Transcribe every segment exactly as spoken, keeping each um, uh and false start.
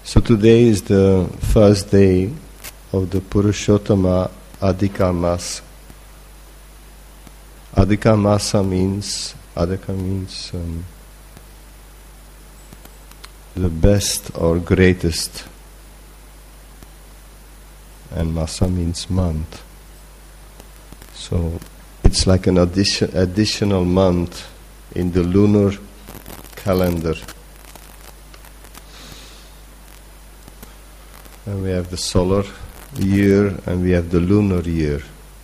So today is the first day of the Purushottama Adhika Masa. Adhika Masa means, Adhika means um, the best or greatest, and Masa means month. So it's like an addition, additional month in the lunar calendar. And we have the solar year and we have the lunar year.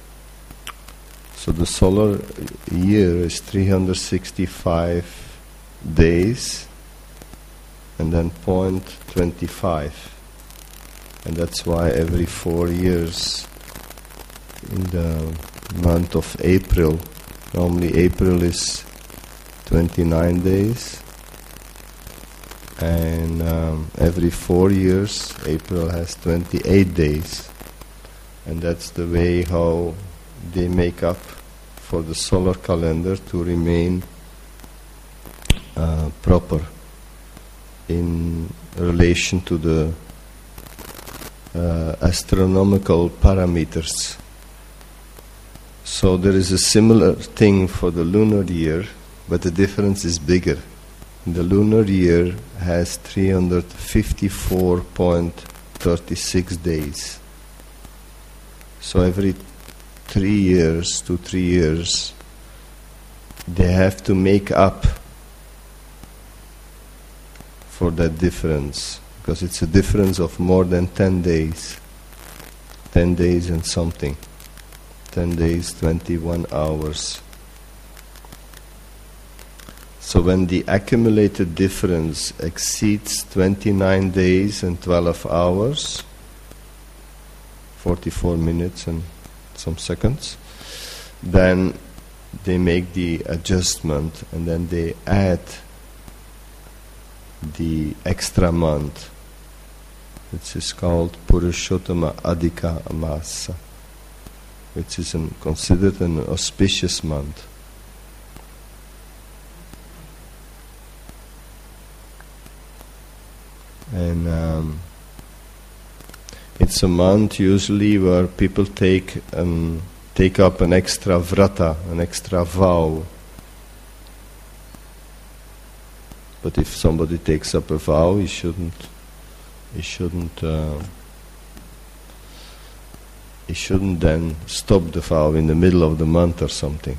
So the solar year is three hundred sixty-five days and then zero point two five. And that's why every four years in the month of April, normally April is twenty-nine days, and um, every four years April has twenty-eight days, and that's the way how they make up for the solar calendar to remain uh, proper in relation to the uh, astronomical parameters. So there is a similar thing for the lunar year, but the difference is bigger. The lunar year has three hundred fifty-four point three six days. So every three years to three years, they have to make up for that difference, because it's a difference of more than ten days. ten days and something. ten days, twenty-one hours. So when the accumulated difference exceeds twenty-nine days and twelve hours, forty-four minutes and some seconds, then they make the adjustment and then they add the extra month, which is called Purushottama Adhika Masa, which is an, considered an auspicious month. And um, it's a month usually where people take um, take up an extra vrata, an extra vow. But if somebody takes up a vow, he shouldn't. He shouldn't. Uh, he shouldn't then stop the vow in the middle of the month or something.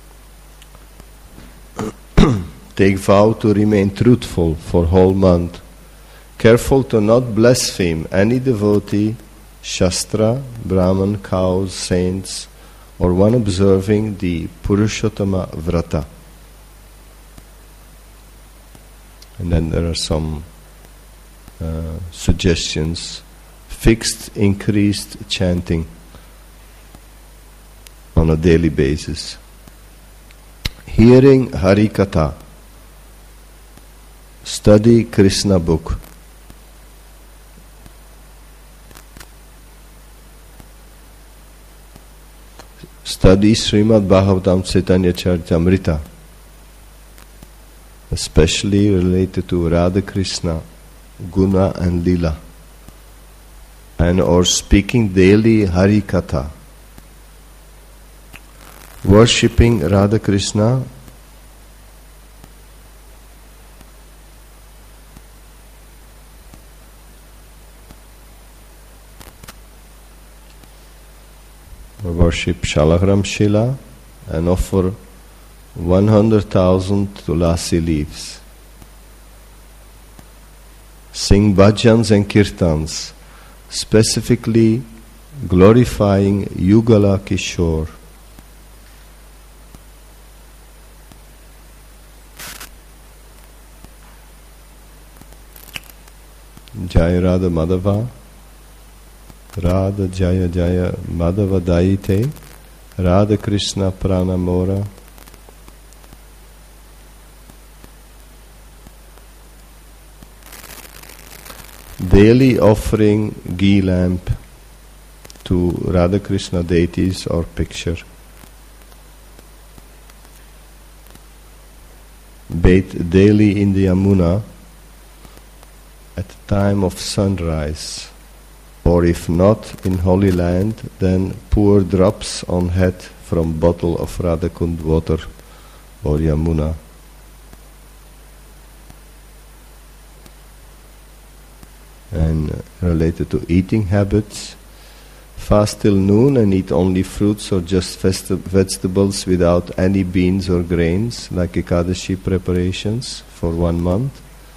Take vow to remain truthful for whole month. Careful to not blaspheme any devotee, Shastra, Brahman, cows, saints, or one observing the Purushottama Vrata. And then there are some uh, suggestions. Fixed, increased chanting on a daily basis. Hearing Harikatha. Study Krishna book. Study Srimad Bhagavatam Chaitanya Charitamrita, especially related to Radha Krishna, Guna and Lila, and or speaking daily Hari Katha. Worshipping Radha Krishna worship Shalagram Shila and offer one hundred thousand tulasi leaves. Sing bhajans and kirtans, specifically glorifying Yugala Kishore. Jai Radha Madhava, Radha Jaya Jaya Madhava Daite, Radha Krishna Pranamora. Daily offering ghee lamp to Radha Krishna deities or picture. Bathe daily in the Yamuna at the time of sunrise, or if not in Holy Land, then pour drops on head from bottle of Radhakund water or Yamuna. And uh, related to eating habits, fast till noon and eat only fruits or just festi- vegetables without any beans or grains, like Ekadashi preparations for one month.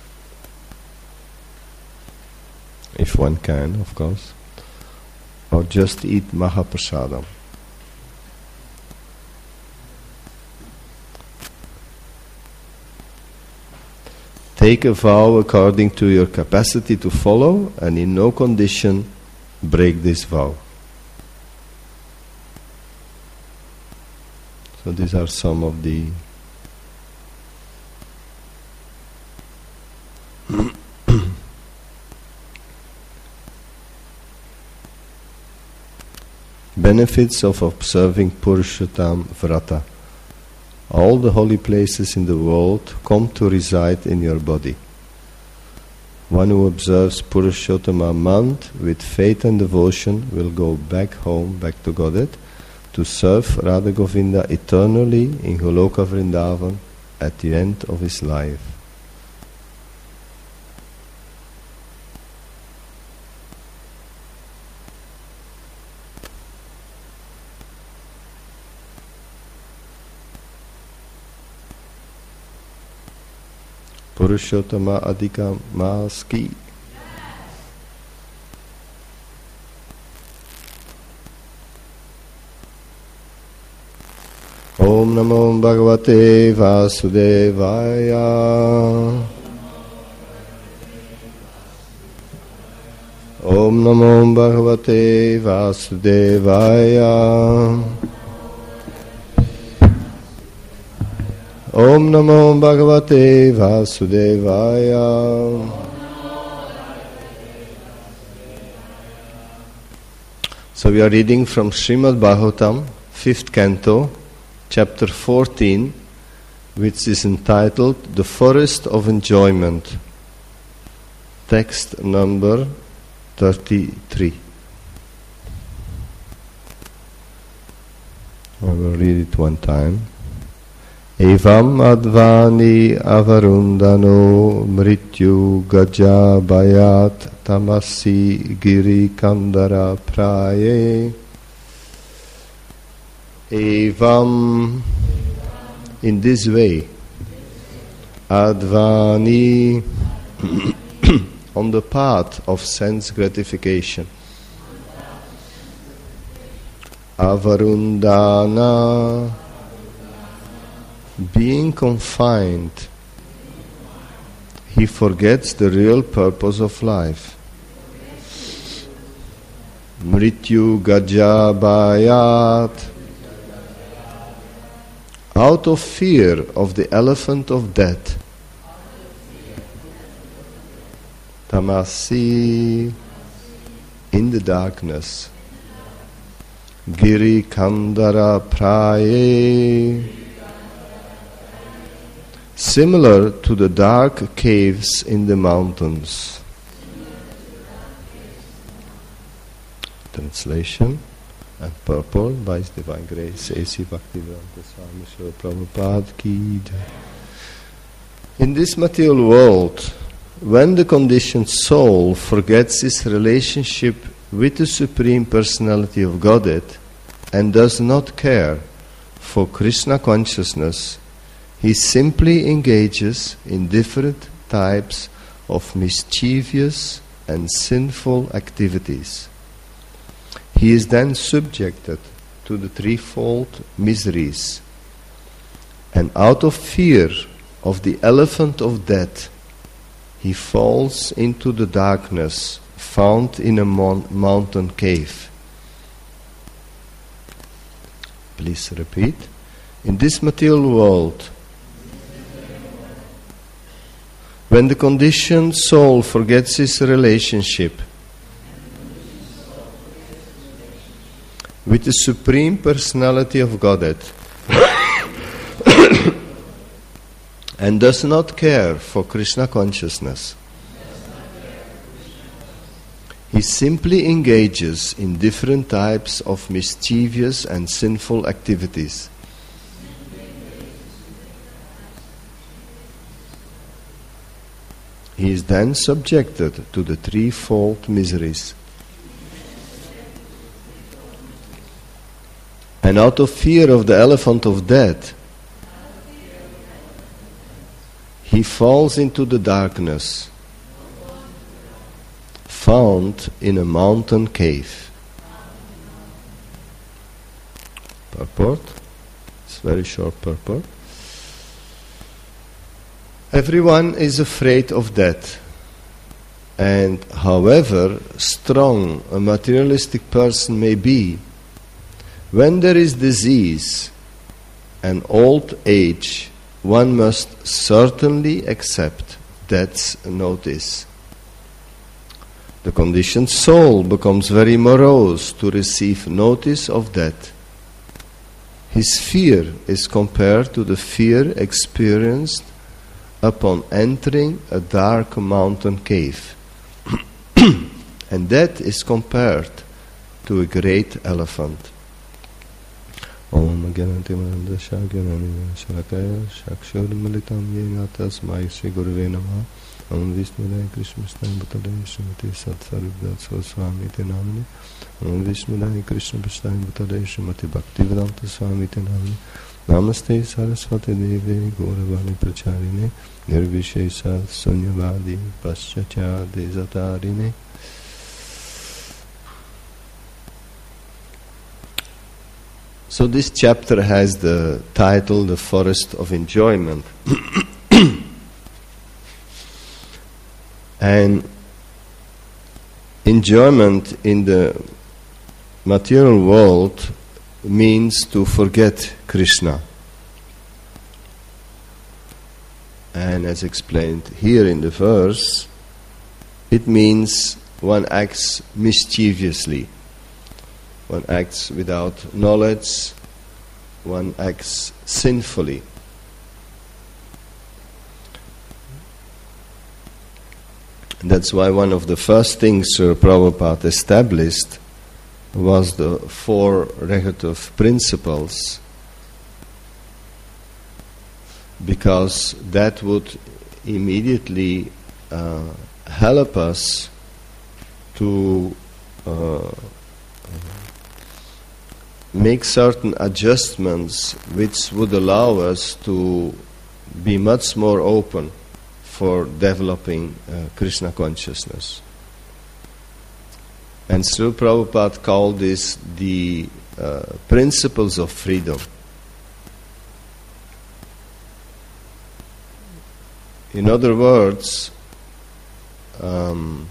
If one can, of course. Or just eat Mahaprasadam. Take a vow according to your capacity to follow, and in no condition break this vow. So these are some of the benefits of observing Purushottam Vrata. All the holy places in the world come to reside in your body. One who observes Purushottama month with faith and devotion will go back home, back to Godhead, to serve Radha Govinda eternally in Goloka Vrindavan at the end of his life. Purushottama Adhika Maski. Om Namo Bhagavate Vasudevaya. Om Namo Bhagavate Vasudevaya. Om Namo Bhagavate Vasudevaya. So we are reading from Srimad Bhagavatam, fifth canto, chapter fourteen, which is entitled The Forest of Enjoyment. Text number thirty-three. I will read it one time. Evam advani avarundano mrityu gaja bayat tamasi giri kandara praye. Evam, in this way, advani, on the path of sense gratification, avarundana, being confined, he forgets the real purpose of life. Mrityu gaja bayat, out of fear of the elephant of death. Tamasi, in the darkness. Giri kandara praye, similar to the dark caves in the mountains. Translation and purport by His Divine Grace A C Bhaktivedanta Swami Srila Prabhupada ki jai. In this material world, when the conditioned soul forgets its relationship with the Supreme Personality of Godhead and does not care for Krishna consciousness, he simply engages in different types of mischievous and sinful activities. He is then subjected to the threefold miseries, and out of fear of the elephant of death, he falls into the darkness found in a mon- mountain cave. Please repeat. In this material world, when the conditioned soul forgets his relationship with the Supreme Personality of Godhead and does not care for Krishna consciousness, he simply engages in different types of mischievous and sinful activities. He is then subjected to the threefold miseries. And out of fear of the elephant of death, he falls into the darkness, found in a mountain cave. Purport. It's very short purport. Everyone is afraid of death, and however strong a materialistic person may be, when there is disease and old age, one must certainly accept death's notice. The conditioned soul becomes very morose to receive notice of death. His fear is compared to the fear experienced upon entering a dark mountain cave. And that is compared to a great elephant. Om Gyanati Mananda Shagyanani Shakaya Shakshurmalitam Yena Tasmai Shri Gurave Namaha Om Vishnudaya Krishna Prasthaya Bhutale Srimati Satsarubhdat Swami Te Namani Om Vishnudaya Krishna Prasthaya Bhutale Srimati Bhaktivedanta Swami Te Namani Namaste Saraswati Devi Gauravani Pracharine Nirvishesha Sunyavadi Paschatya Desatarine. So this chapter has the title, The Forest of Enjoyment. And enjoyment in the material world means to forget Krishna. And as explained here in the verse, it means one acts mischievously. One acts without knowledge, one acts sinfully. And that's why one of the first things Srila Prabhupada established was the four Rehativ principles, because that would immediately uh, help us to uh, make certain adjustments which would allow us to be much more open for developing uh, Krishna consciousness. And Srila Prabhupada called this the uh, principles of freedom. In other words, um,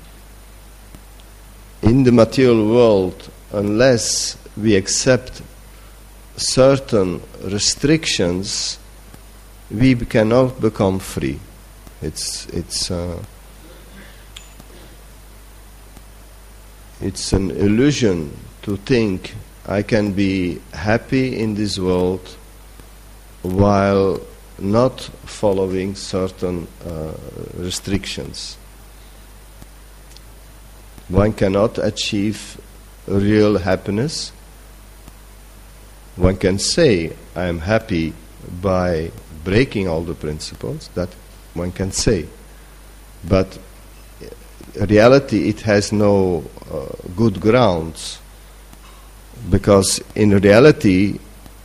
in the material world, unless we accept certain restrictions, we cannot become free. It's it's uh, it's an illusion to think I can be happy in this world while not following certain uh, restrictions. One cannot achieve real happiness. One can say, I am happy by breaking all the principles, that one can say. But in reality, it has no uh, good grounds, because in reality,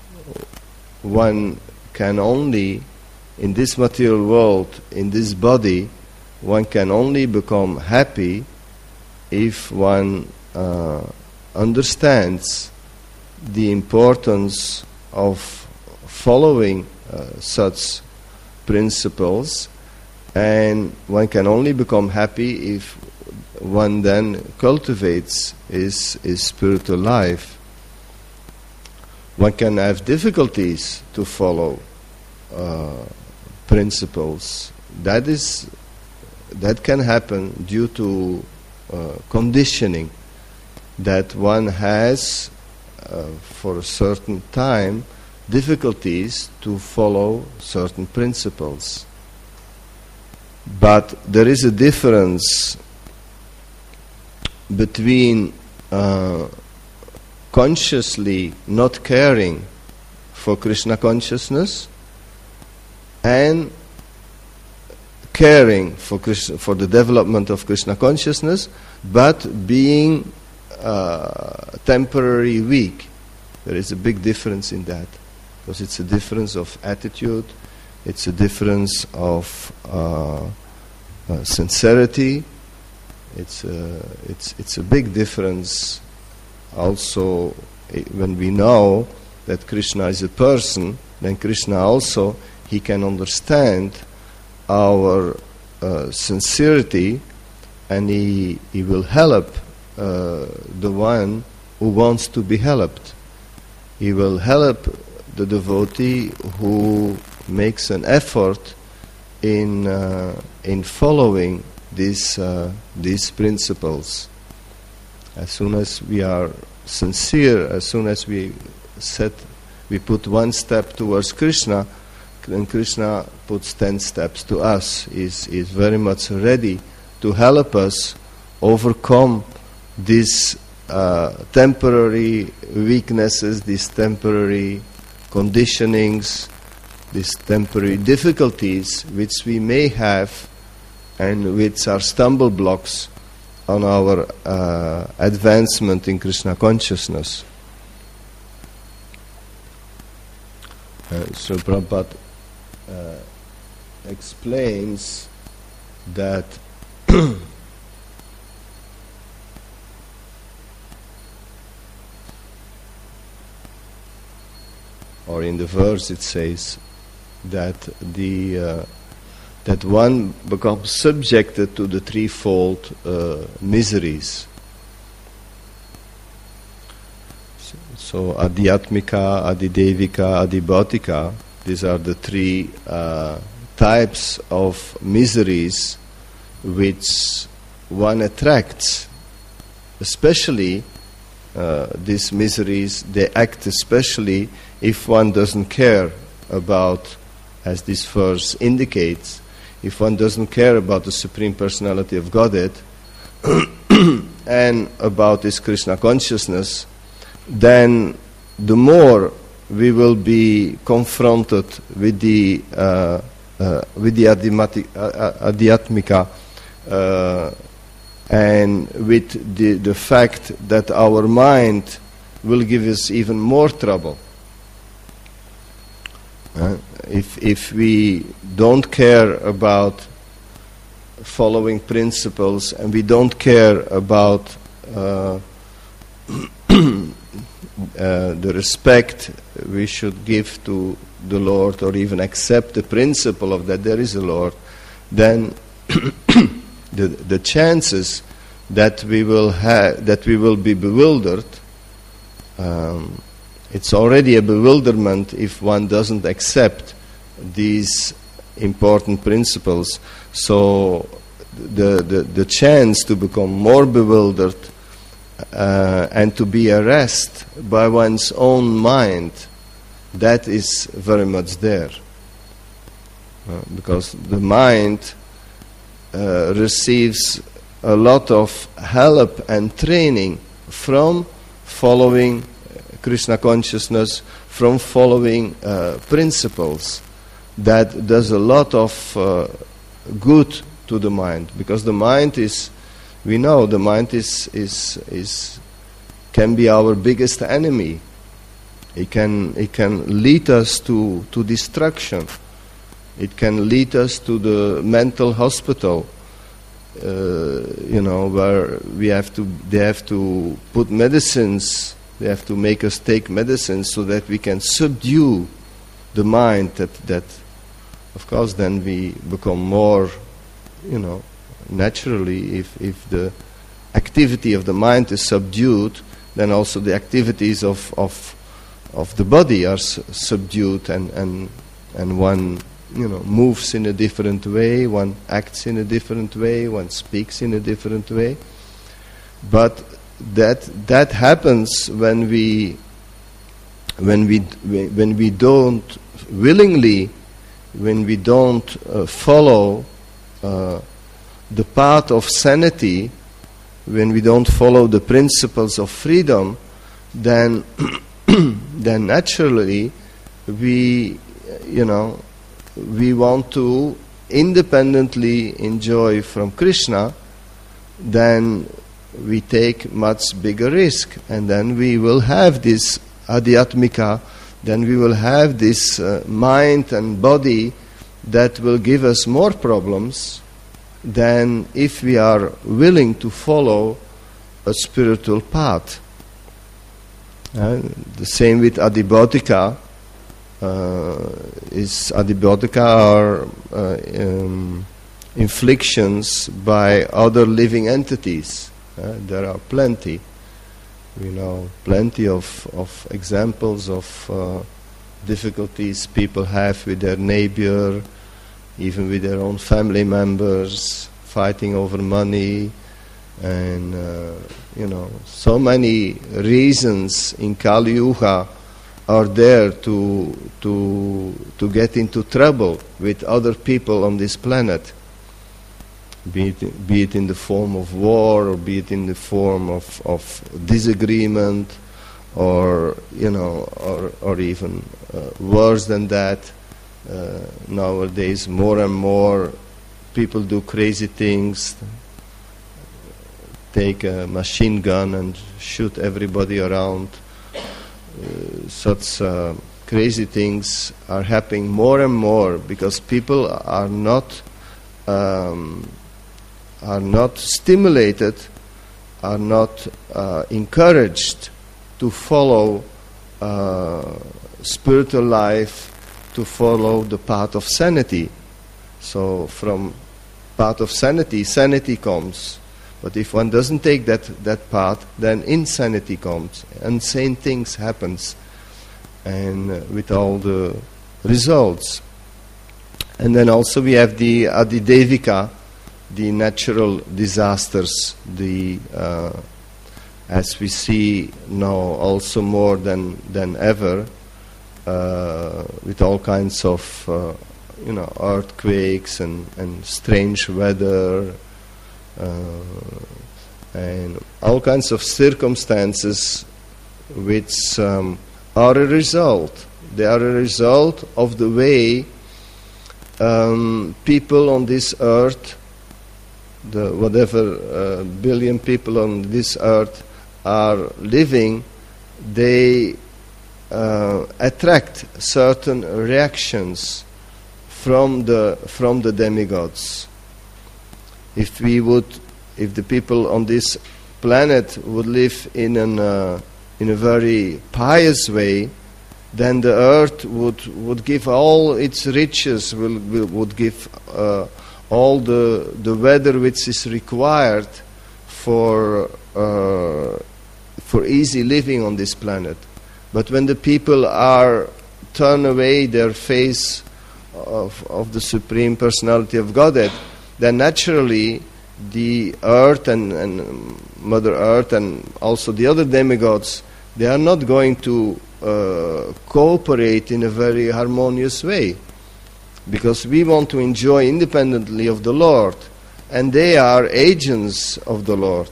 one can only, in this material world, in this body, one can only become happy if one uh, understands the importance of following uh, such principles, and one can only become happy if one then cultivates his, his spiritual life. One can have difficulties to follow uh, principles. That is, that can happen due to uh, conditioning that one has uh, for a certain time difficulties to follow certain principles. But there is a difference between uh, consciously not caring for Krishna consciousness and caring for Krishna, for the development of Krishna consciousness, but being uh, temporary weak. There is a big difference in that, because it's a difference of attitude, it's a difference of uh, uh, sincerity, it's a, it's, it's a big difference also when we know that Krishna is a person. Then Krishna also, he can understand our uh, sincerity, and he, he will help uh, the one who wants to be helped. He will help the devotee who makes an effort in uh, in following these uh, these principles. As soon as we are sincere, as soon as we set, we put one step towards Krishna, and Krishna puts ten steps to us. Is is very much ready to help us overcome these uh, temporary weaknesses, these temporary conditionings, these temporary difficulties which we may have, and which are stumble blocks on our uh, advancement in Krishna consciousness. Uh, so Prabhupada uh, explains that or in the verse it says that the uh, that one becomes subjected to the threefold uh, miseries. So, so Adhyatmika, Adidevika, Adibhautika, these are the three uh, types of miseries which one attracts. Especially uh, these miseries, they act especially if one doesn't care about, as this verse indicates, if one doesn't care about the Supreme Personality of Godhead and about this Krishna consciousness, then the more we will be confronted with the uh, uh, with the Adhyatmika uh, and with the, the fact that our mind will give us even more trouble. Uh, if if we don't care about following principles, and we don't care about uh, uh, the respect we should give to the Lord, or even accept the principle of that there is a Lord, then the the chances that we will have that we will be bewildered. Um, It's already a bewilderment if one doesn't accept these important principles. So the the, the chance to become more bewildered uh, and to be harassed by one's own mind, that is very much there. Uh, because the mind uh, receives a lot of help and training from following Krishna consciousness, from following uh, principles. That does a lot of uh, good to the mind, because the mind is, we know, the mind is is is can be our biggest enemy. It can it can lead us to to destruction. It can lead us to the mental hospital. Uh, you know, where we have to they have to put medicines. They have to make us take medicine so that we can subdue the mind. That, that, of course, then we become more, you know, naturally, if, if the activity of the mind is subdued, then also the activities of of, of the body are s- subdued, and, and and one, you know, moves in a different way, one acts in a different way, one speaks in a different way. But that that happens when we when we when we don't willingly when we don't uh, follow uh, the path of sanity, when we don't follow the principles of freedom, then then naturally we, you know, we want to independently enjoy from Krishna, then we take much bigger risk, and then we will have this adhyatmika, then we will have this uh, mind and body that will give us more problems than if we are willing to follow a spiritual path. Uh, the same with adhibodhika. Uh, is adhibodhika are uh, um, inflictions by other living entities. Uh, there are plenty, you know, plenty of, of examples of uh, difficulties people have with their neighbor, even with their own family members, fighting over money, and uh, you know, so many reasons in Kali Yuga are there to to to get into trouble with other people on this planet. Be it, be it in the form of war, or be it in the form of, of disagreement, or you know, or or even uh, worse than that. Uh, nowadays, more and more people do crazy things. Take a machine gun and shoot everybody around. Uh, such uh, crazy things are happening more and more because people are not um, are not stimulated, are not uh, encouraged to follow uh, spiritual life, to follow the path of sanity. So from path of sanity, sanity comes. But if one doesn't take that, that path, then insanity comes. Insane things happens, and uh, with all the results. And then also we have the adhidevika, the natural disasters, the uh, as we see now also more than than ever, uh, with all kinds of uh, you know, earthquakes and, and strange weather. Uh, and all kinds of circumstances which um, are a result. They are a result of the way um, people on this earth, the whatever uh, billion people on this earth are living, they uh, attract certain reactions from the from the demigods. If we would, if the people on this planet would live in an uh, in a very pious way, then the earth would would give all its riches, will, will would give uh, all the the weather which is required for uh, for easy living on this planet. But when the people are turn away their face of of the Supreme Personality of Godhead, then naturally the earth and, and Mother Earth and also the other demigods, they are not going to uh, cooperate in a very harmonious way, because we want to enjoy independently of the Lord, and they are agents of the Lord.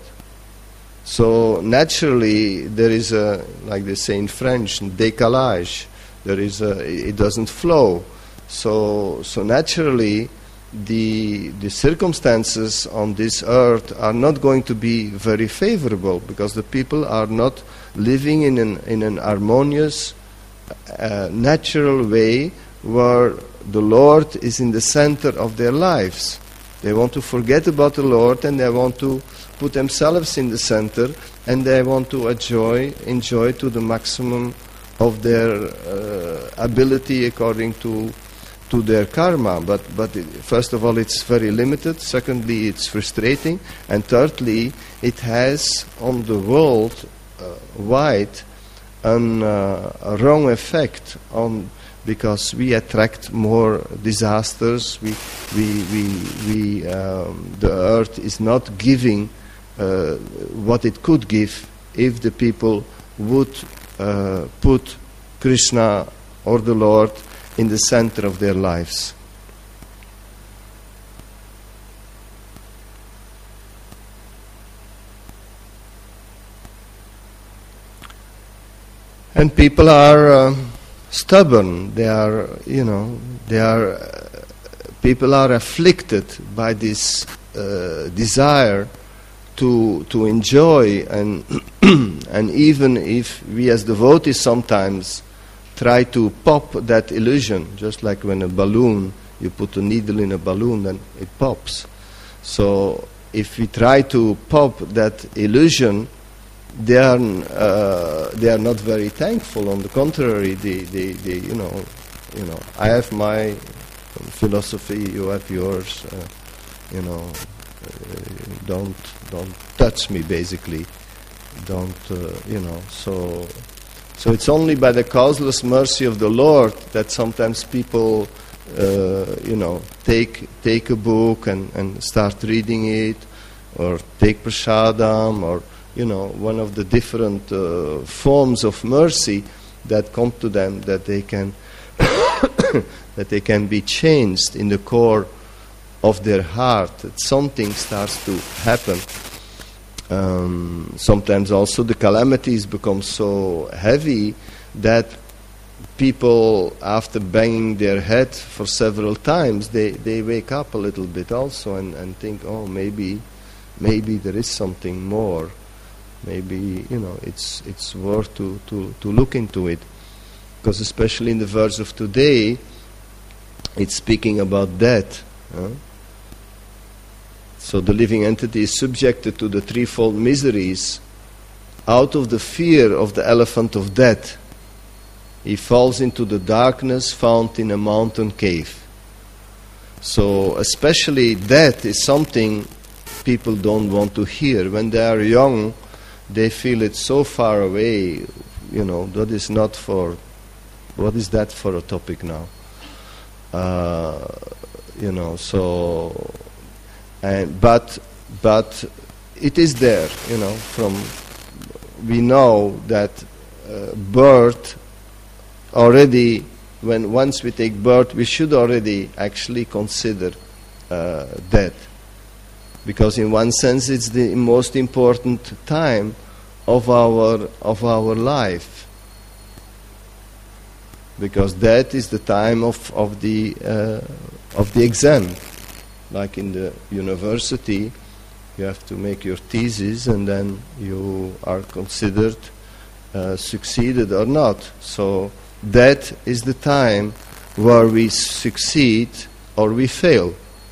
So naturally there is a, like they say in French, décalage. There is a, it doesn't flow. So so naturally the the circumstances on this earth are not going to be very favorable, because the people are not living in an in an harmonious, uh, natural way where the Lord is in the center of their lives. They want to forget about the Lord, and they want to put themselves in the center, and they want to enjoy enjoy to the maximum of their uh, ability according to to their karma. But but it, first of all, it's very limited. Secondly, it's frustrating, and thirdly, it has on the world uh, wide an, uh, a wrong effect on, because we attract more disasters. We we we, we um, the earth is not giving uh, what it could give if the people would uh, put Krishna or the Lord in the center of their lives. And people are uh, stubborn. They are, you know, they are. Uh, people are afflicted by this uh, desire to to enjoy, and and even if we as devotees sometimes try to pop that illusion, just like when a balloon, you put a needle in a balloon, then it pops. So if we try to pop that illusion, they are uh, they are not very thankful. On the contrary, they, they, they you know, you know, I have my philosophy, you have yours. Uh, you know, uh, don't don't touch me. Basically, don't uh, you know. So so it's only by the causeless mercy of the Lord that sometimes people, uh, you know, take take a book and, and start reading it, or take prasadam, or you know, one of the different uh, forms of mercy that come to them, that they can that they can be changed in the core of their heart, that something starts to happen. Um, sometimes also the calamities become so heavy that people, after banging their head for several times, they, they wake up a little bit also and, and think, oh, maybe maybe there is something more. Maybe, you know, it's it's worth to, to, to look into it. Because especially in the verse of today, it's speaking about death. Huh? So the living entity is subjected to the threefold miseries out of the fear of the elephant of death. He falls into the darkness found in a mountain cave. So especially death is something people don't want to hear. When they are young, they feel it so far away. You know, that is not for, what is that for a topic now? Uh, you know, so, and but, but it is there, you know, from, we know that uh, birth already, when once we take birth, we should already actually consider uh, death. Because in one sense it's the most important time of our of our life. Because that is the time of, of the uh, of the exam. Like in the university, you have to make your thesis and then you are considered uh, succeeded or not. So that is the time where we succeed or we fail.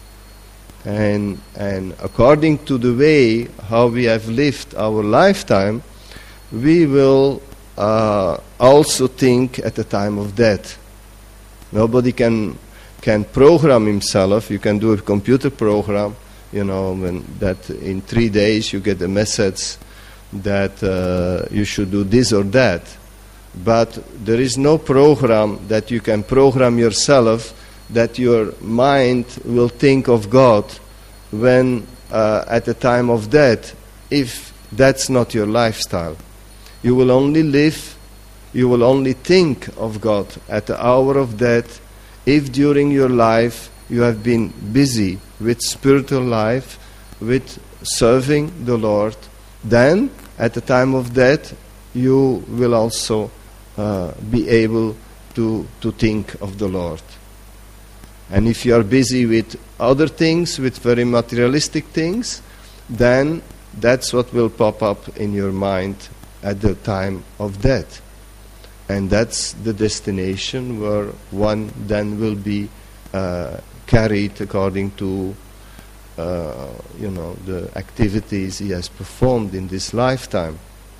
And and according to the way how we have lived our lifetime, we will uh, also think at the time of death. Nobody can can program himself. You can do a computer program, you know, when that in three days you get a message that uh, you should do this or that. But there is no program that you can program yourself that your mind will think of God when uh, at the time of death, if that's not your lifestyle. You will only live, you will only think of God at the hour of death if during your life you have been busy with spiritual life, with serving the Lord. Then at the time of death you will also uh, be able to, to think of the Lord. And if you are busy with other things, with very materialistic things, then that's what will pop up in your mind at the time of death. And that's the destination where one then will be uh, carried according to uh, you know, the activities he has performed in this lifetime.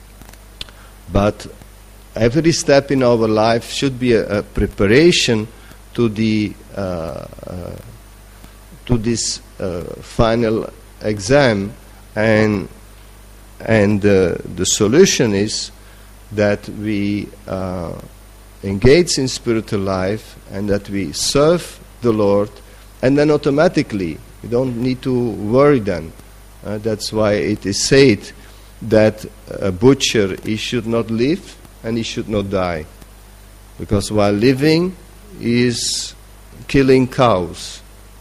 But every step in our life should be a, a preparation to the uh, uh, to this uh, final exam, and and uh, the solution is that we uh, engage in spiritual life and that we serve the Lord, and then automatically we don't need to worry then. Uh, that's why it is said that a butcher, he should not live and he should not die, because while living he is killing cows,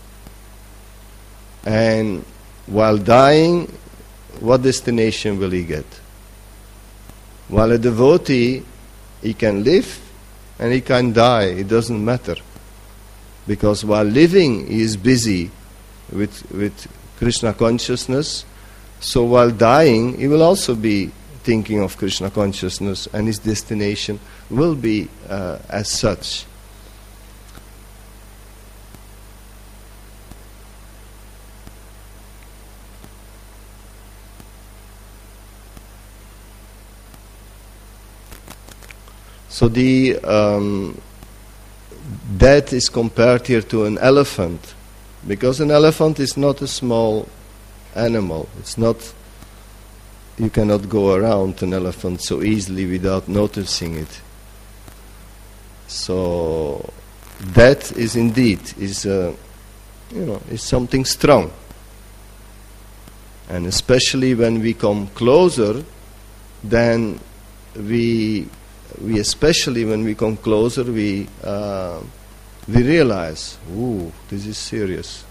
and while dying, what destination will he get? While a devotee, he can live and he can die. It doesn't matter. Because while living, he is busy with, with Krishna consciousness. So while dying, he will also be thinking of Krishna consciousness, and his destination will be uh, as such. So the um, death is compared here to an elephant, because an elephant is not a small animal. It's not, you cannot go around an elephant so easily without noticing it. So death is indeed is uh, you know is something strong, and especially when we come closer, then we we especially when we come closer we uh, we realize, ooh, this is serious.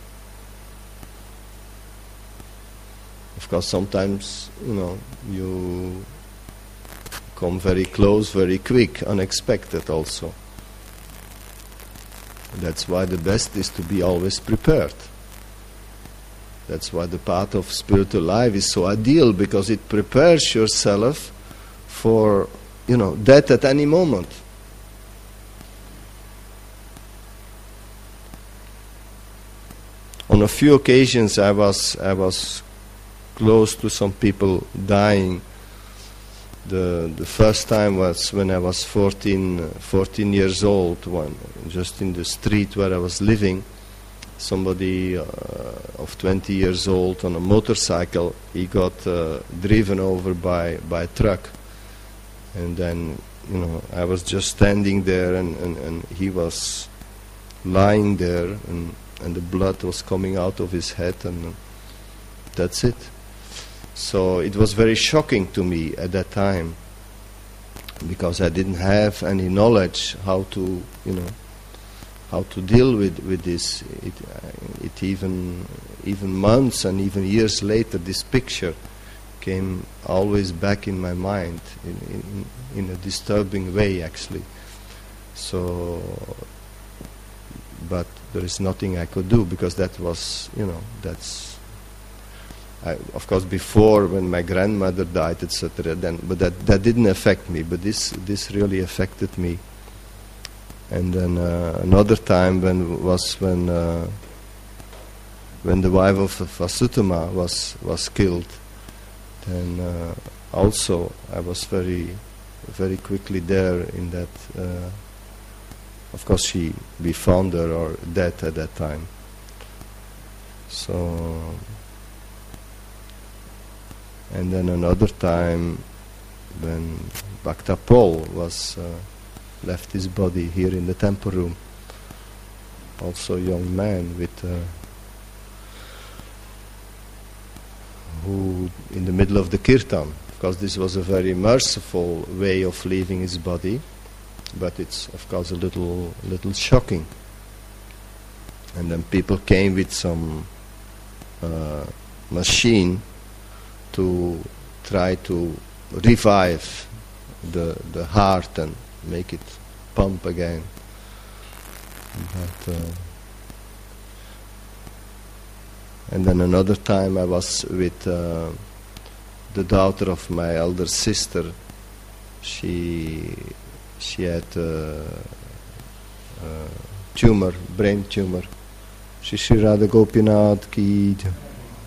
Of course, sometimes, you know, you come very close, very quick, unexpected also. That's why the best is to be always prepared. That's why the path of spiritual life is so ideal, because it prepares yourself for, you know, death at any moment. On a few occasions I was I was close to some people dying. The the first time was when I was fourteen, fourteen years old, one, just in the street where I was living. Somebody uh, of twenty years old on a motorcycle, he got uh, driven over by, by a truck. And then, you know, I was just standing there, and, and, and he was lying there, and, and the blood was coming out of his head, and uh, that's it. So it was very shocking to me at that time, because I didn't have any knowledge how to, you know, how to deal with, with this. It, uh, it even even months and even years later, this picture came always back in my mind in, in, in a disturbing way, actually. So, but there is nothing I could do, because that was, you know, that's. I, of course, before, when my grandmother died, et cetera, then, but that, that didn't affect me. But this this really affected me. And then uh, another time when was when uh, when the wife of Vasudama was was killed. Then uh, also I was very very quickly there in that. Uh, of course, she we found her or dead at that time. So. And then another time when Bhakta Paul was uh, left his body here in the temple room. Also a young man with uh, who in the middle of the kirtan, because this was a very merciful way of leaving his body, but it's of course a little little shocking. And then people came with some uh, machine to try to revive the the heart and make it pump again. But, uh, and then another time I was with uh, the daughter of my elder sister. She she had a, a tumor, brain tumor. Shri Shri Radha Gopinath ki jai.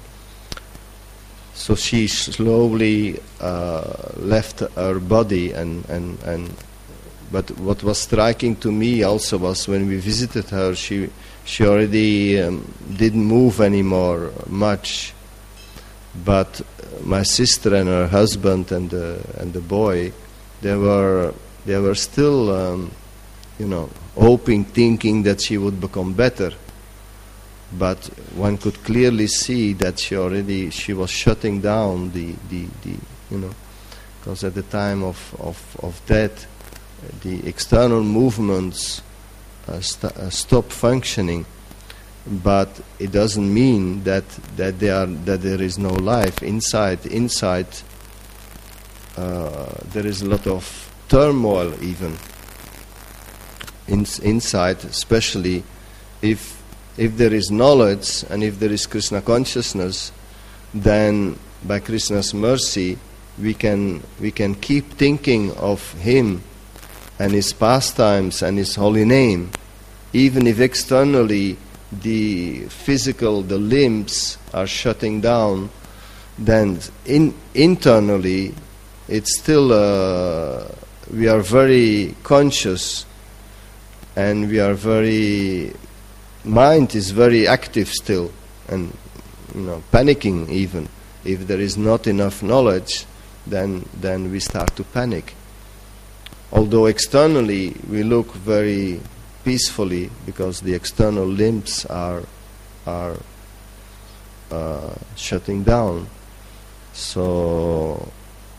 So she slowly uh, left her body, and, and, and but what was striking to me also was when we visited her, she she already um, didn't move anymore much. But my sister and her husband and the and the boy, they were they were still um, you know hoping, thinking that she would become better. But one could clearly see that she already she was shutting down the, the, the you know because at the time of, of, of death the external movements uh, st- uh, stop functioning, but it doesn't mean that that they are that there is no life inside. Inside uh, there is a lot of turmoil even in, inside, especially if if there is knowledge and if there is Krishna consciousness, then by Krishna's mercy we can we can keep thinking of Him and His pastimes and His holy name, even if externally the physical, the limbs are shutting down. Then in, internally it's still uh, we are very conscious and we are very mind is very active still, and you know, panicking even. If there is not enough knowledge, then then we start to panic. Although externally we look very peacefully because the external limbs are are uh, shutting down. So,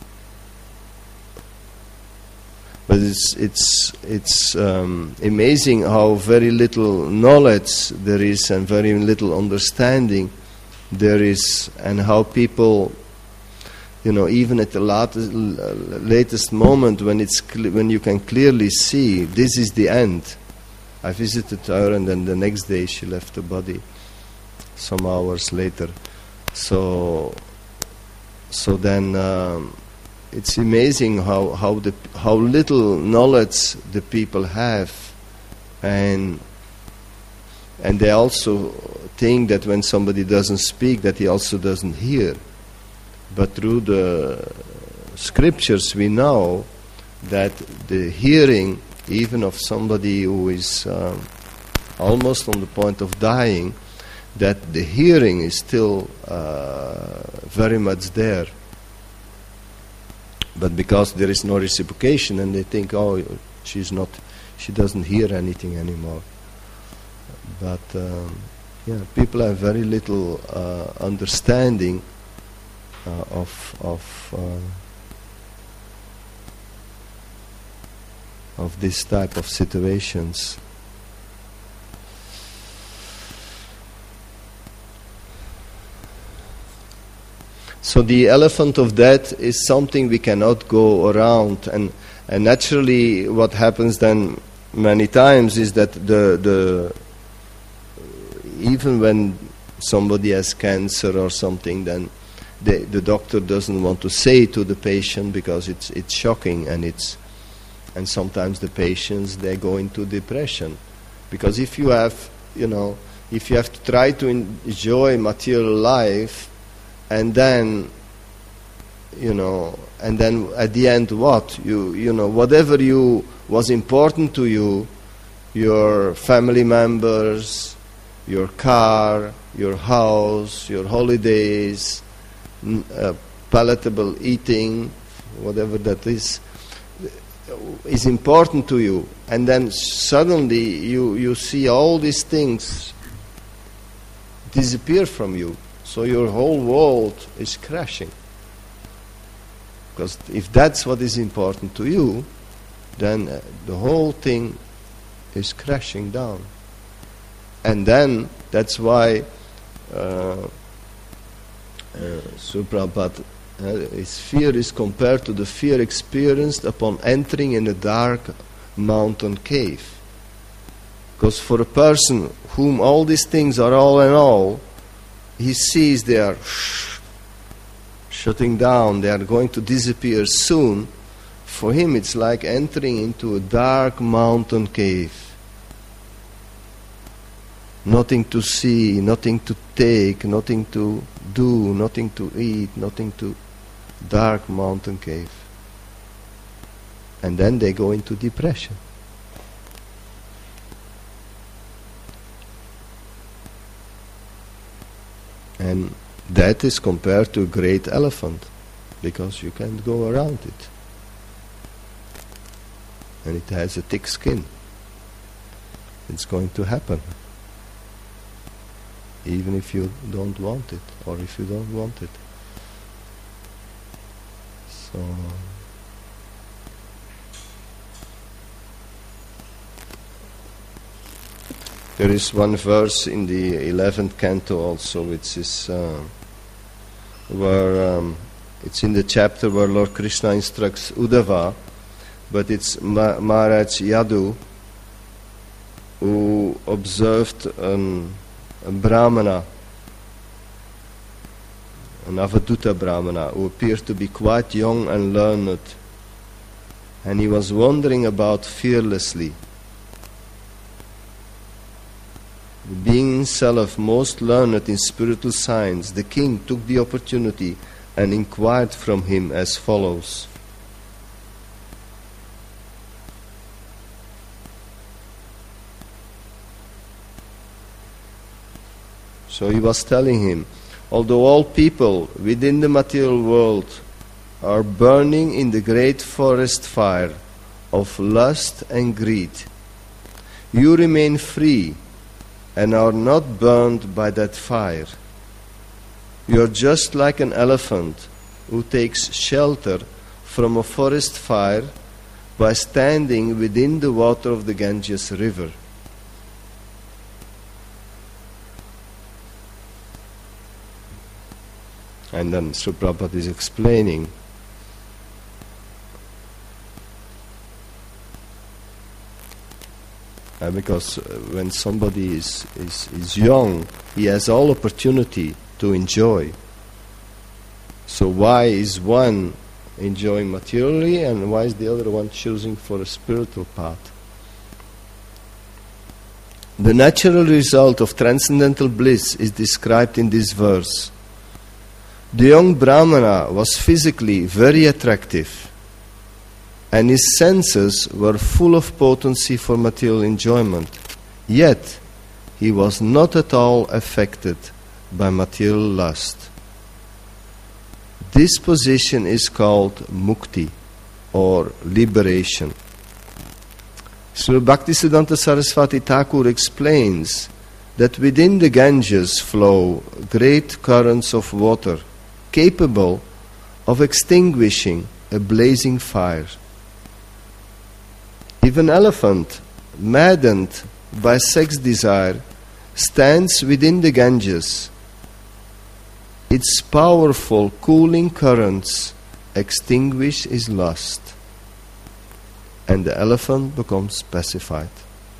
but it's it's it's um, amazing how very little knowledge there is and very little understanding there is, and how people, you know, even at the latest, latest moment when it's cl- when you can clearly see this is the end. I visited her, and then the next day she left the body. Some hours later, so so then. Um, It's amazing how how the how little knowledge the people have, and and they also think that when somebody doesn't speak, that he also doesn't hear. But through the scriptures, we know that the hearing, even of somebody who is um, almost on the point of dying, that the hearing is still uh, very much there. But because there is no reciprocation, and they think, oh, she's not, she doesn't hear anything anymore. But um, yeah, people have very little uh, understanding uh, of of uh, of this type of situations. So the elephant of death is something we cannot go around, and, and naturally what happens then many times is that the the even when somebody has cancer or something, then the the doctor doesn't want to say to the patient because it's it's shocking, and it's and sometimes the patients, they go into depression, because if you have you know if you have to try to enjoy material life, and then, you know, and then at the end, what you you know, whatever you was important to you, your family members, your car, your house, your holidays, uh, palatable eating, whatever that is, is important to you, and then suddenly you you see all these things disappear from you. So your whole world is crashing. Because if that's what is important to you, then uh, the whole thing is crashing down. And then that's why uh, uh, Prabhupada, uh, his fear is compared to the fear experienced upon entering in a dark mountain cave. Because for a person whom all these things are all in all, he sees they are sh- shutting down, they are going to disappear soon. For him it's like entering into a dark mountain cave. Nothing to see, nothing to take, nothing to do, nothing to eat, nothing to... dark mountain cave. And then they go into depression. And that is compared to a great elephant, because you can't go around it. And it has a thick skin. It's going to happen. Even if you don't want it, or if you don't want it. So... there is one verse in the eleventh canto also, which is uh, where um, it's in the chapter where Lord Krishna instructs Uddhava but it's Ma- Maharaj Yadu who observed an, a Brahmana, an Avaduta Brahmana, who appeared to be quite young and learned, and he was wandering about fearlessly. Being himself most learned in spiritual science, the king took the opportunity and inquired from him as follows. So he was telling him, although all people within the material world are burning in the great forest fire of lust and greed, you remain free and are not burned by that fire. You are just like an elephant who takes shelter from a forest fire by standing within the water of the Ganges river. And then Srila Prabhupada is explaining Uh, because uh, when somebody is, is, is young, he has all opportunity to enjoy. So why is one enjoying materially and why is the other one choosing for a spiritual path? The natural result of transcendental bliss is described in this verse. The young Brahmana was physically very attractive, and his senses were full of potency for material enjoyment. Yet, he was not at all affected by material lust. This position is called mukti, or liberation. Srila Bhaktisiddhanta Saraswati Thakur explains that within the Ganges flow great currents of water capable of extinguishing a blazing fire. If an elephant, maddened by sex desire, stands within the Ganges, its powerful cooling currents extinguish his lust, and the elephant becomes pacified.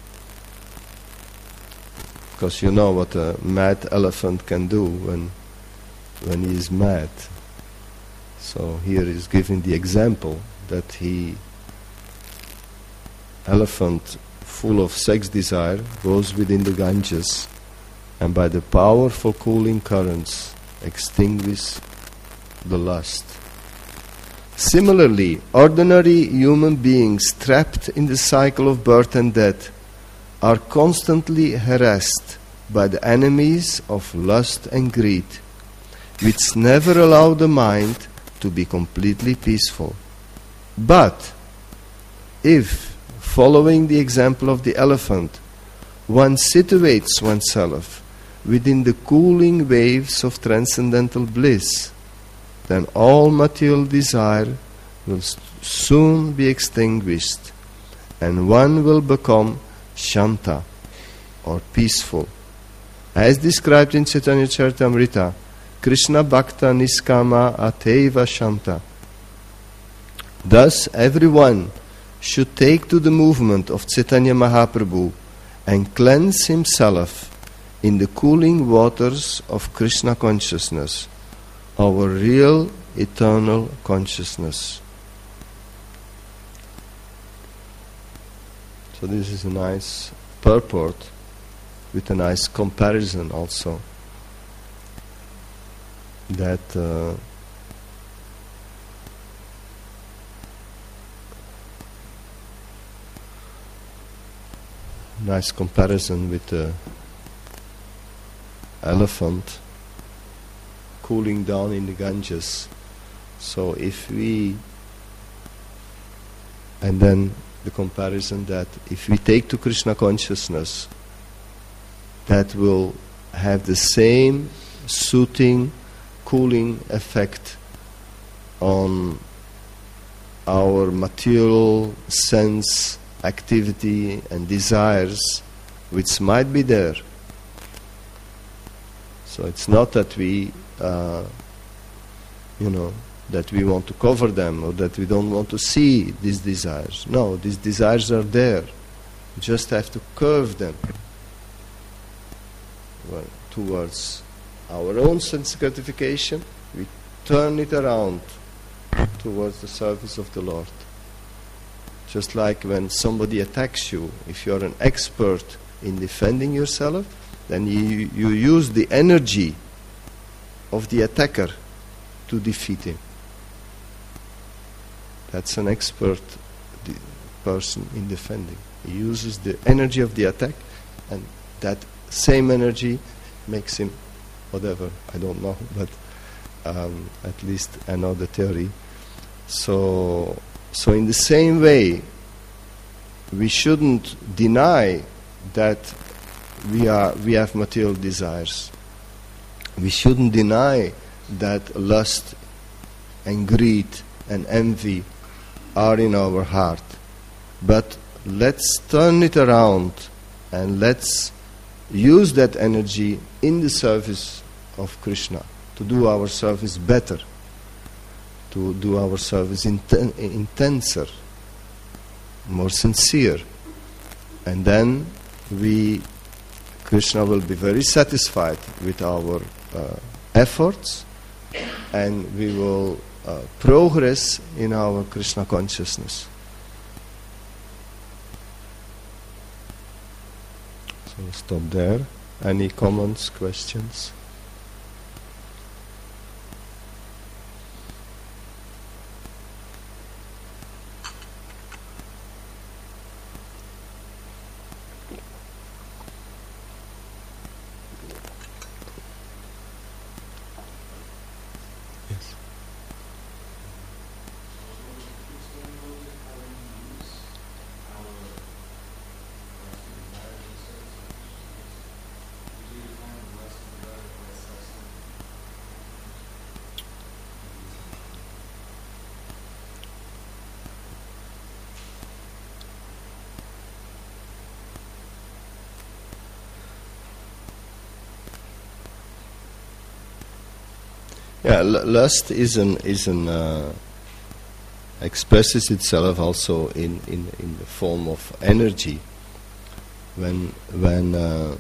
Because you know what a mad elephant can do when, when he is mad. So here is given the example that he elephant full of sex desire goes within the Ganges and by the powerful cooling currents extinguish the lust. Similarly, ordinary human beings trapped in the cycle of birth and death are constantly harassed by the enemies of lust and greed, which never allow the mind to be completely peaceful. But if, following the example of the elephant, one situates oneself within the cooling waves of transcendental bliss, then all material desire will soon be extinguished and one will become shanta, or peaceful. As described in Chaitanya Charitamrita, Krishna Bhakta Niskama Ateva Shanta. Thus everyone should take to the movement of Chaitanya Mahaprabhu and cleanse himself in the cooling waters of Krishna consciousness, our real eternal consciousness. So this is a nice purport with a nice comparison also, that uh, nice comparison with the elephant cooling down in the Ganges. So if we, and then the comparison that if we take to Krishna consciousness, that will have the same soothing, cooling effect on our material sense activity and desires which might be there. So it's not that we, uh, you know, that we want to cover them or that we don't want to see these desires. No, these desires are there. We just have to curve them well, towards our own sense gratification. We turn it around towards the service of the Lord. Just like when somebody attacks you, if you're an expert in defending yourself, then you, you use the energy of the attacker to defeat him. That's an expert de- person in defending. He uses the energy of the attack, and that same energy makes him whatever, I don't know, but um, at least I know the theory. So, so in the same way, we shouldn't deny that we are we have material desires. We shouldn't deny that lust and greed and envy are in our heart. But let's turn it around and let's use that energy in the service of Krishna, to do our service better, to do our service inten- intenser, more sincere. And then we, Krishna will be very satisfied with our uh, efforts, and we will uh, progress in our Krishna consciousness. So we'll stop there. Any comments, questions? Yeah, l- lust is an is an uh, expresses itself also in, in, in the form of energy. When when uh,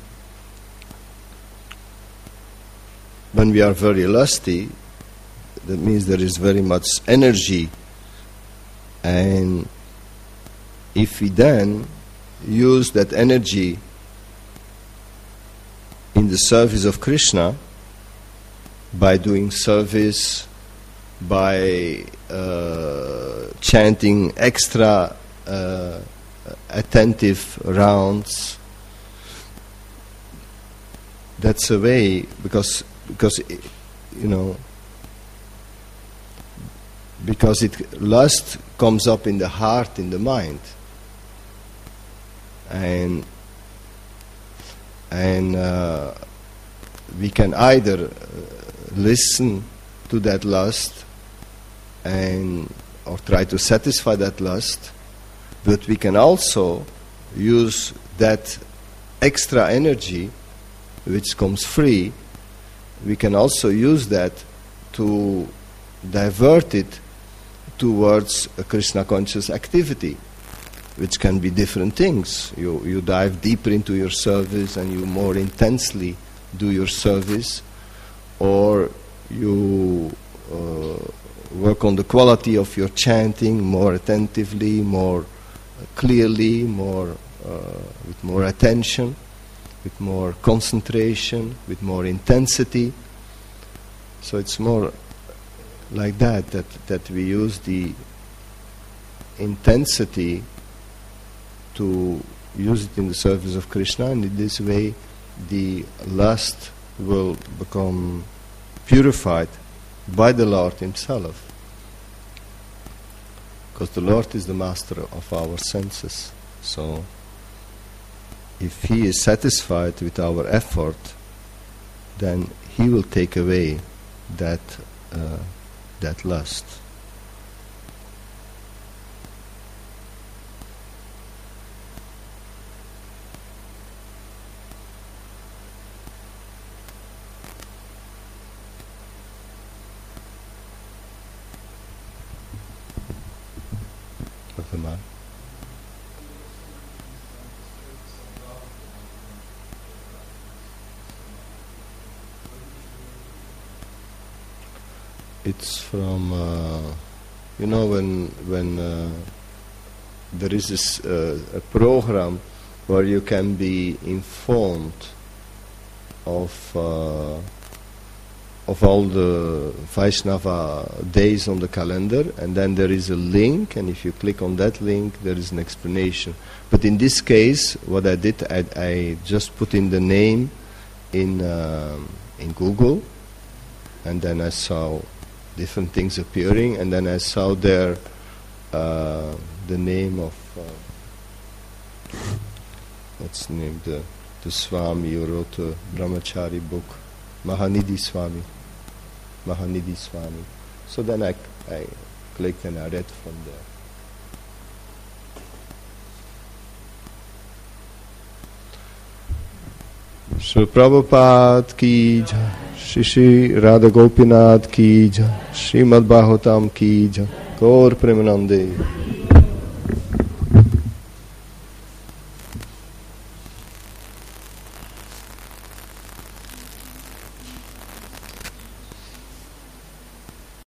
when we are very lusty, that means there is very much energy, and if we then use that energy in the service of Krishna, by doing service, by uh, chanting extra uh, attentive rounds, that's a way, because because you know because it lust comes up in the heart, in the mind, and and uh, we can either uh, listen to that lust and or try to satisfy that lust, but we can also use that extra energy which comes free. We can also use that to divert it towards a Krishna conscious activity, which can be different things. You you dive deeper into your service and you more intensely do your service, or you uh, work on the quality of your chanting more attentively, more clearly, more uh, with more attention, with more concentration, with more intensity. So it's more like that, that, that we use the intensity to use it in the service of Krishna, and in this way the lust will become purified by the Lord Himself. Because the Lord is the master of our senses. So if He is satisfied with our effort, then He will take away that uh, that lust. it's from, uh, you know, when when uh, there is this, uh, a program where you can be informed of uh, of all the Vaishnava days on the calendar, and then there is a link, and if you click on that link, there is an explanation. But in this case, what I did, I, I just put in the name in uh, in Google, and then I saw different things appearing, and then I saw there uh, the name of uh, what's the name, the the Swami who wrote a Brahmachari book, Mahanidhi Swami. Mahanidhi Swami. So then I, I clicked and I read from there. Shri Prabhupada ki jai, Shri Shri Radha Gopinath ki jai, Srimad Bhagavatam ki jai, Gaur Premanande.